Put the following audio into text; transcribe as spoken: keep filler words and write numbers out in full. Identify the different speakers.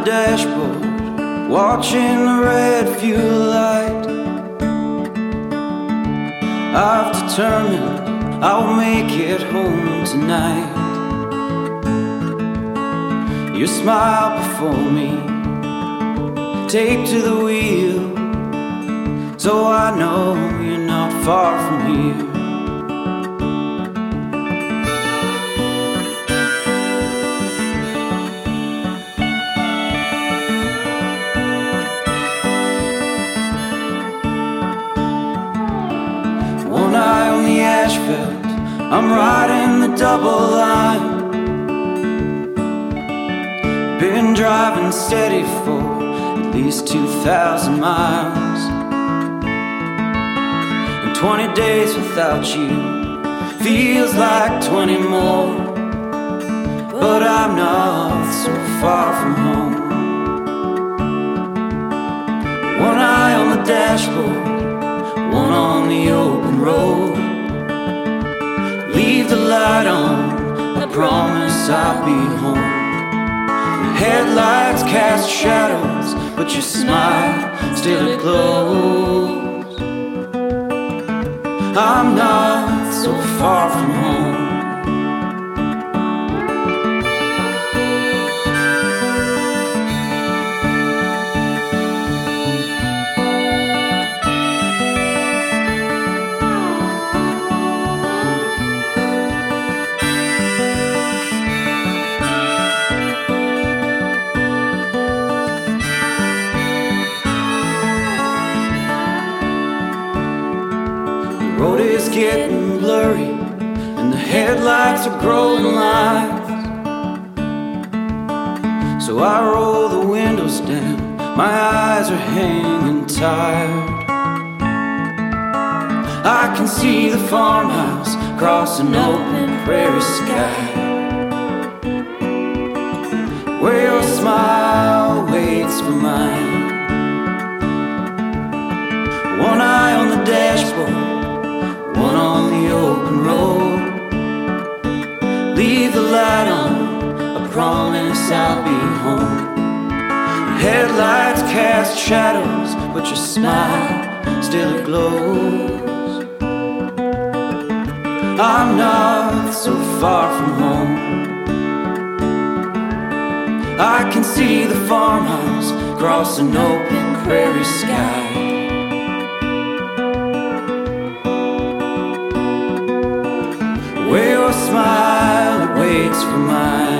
Speaker 1: dashboard, watching the red fuel light. I've determined I'll make it home tonight. Your smile before me, taped to the wheel, so I know you're not far from here. One eye on the asphalt, I'm riding the double line. Been driving steady for at least two thousand miles. And twenty days without you feels like twenty more. But I'm not so far from home. One eye on the dashboard, one on the open road. Leave the light on, I promise I'll be home. Headlights cast shadows, but your smile still it glows. I'm not so far from home. The road is getting blurry, and the headlights are growing lights. So I roll the windows down, my eyes are hanging tired. I can see the farmhouse across an open prairie sky, where your smile waits for mine. One eye on the dashboard, one on the open road. Leave the light on, I promise I'll be home. Headlights cast shadows, but your smile still glows. I'm not so far from home. I can see the farmhouse across an open prairie sky, where your smile waits for mine.